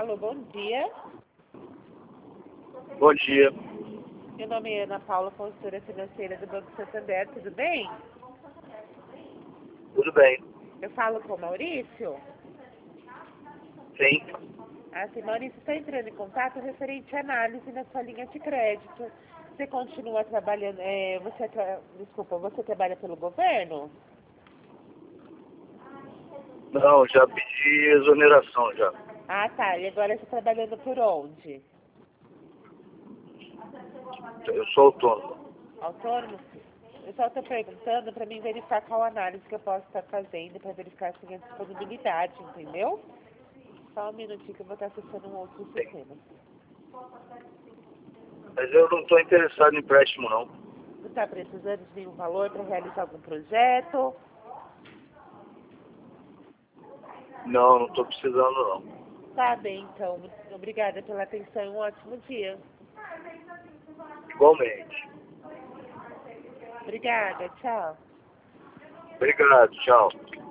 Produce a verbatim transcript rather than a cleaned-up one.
Alô, bom dia. Bom dia. Meu nome é Ana Paula, consultora financeira do Banco Santander, tudo bem? Tudo bem? Eu falo com o Maurício? Sim. Ah, sim, Maurício está entrando em contato referente à análise na sua linha de crédito. Você continua trabalhando, é, você, tra... desculpa, você trabalha pelo governo? Não, já pedi exoneração já. Ah, tá, e agora você está trabalhando por onde? Eu sou autônomo. Autônomo? Eu só estou perguntando para mim verificar qual análise que eu posso estar fazendo, para verificar se tem a disponibilidade, entendeu? Só um minutinho que eu vou estar acessando um outro sistema. Mas eu não estou interessado em empréstimo, não. Você está precisando de nenhum valor para realizar algum projeto? Não, não estou precisando, não. Tá bem, então. Muito obrigada pela atenção e um ótimo dia. Igualmente. Obrigada, tchau. Obrigado, tchau.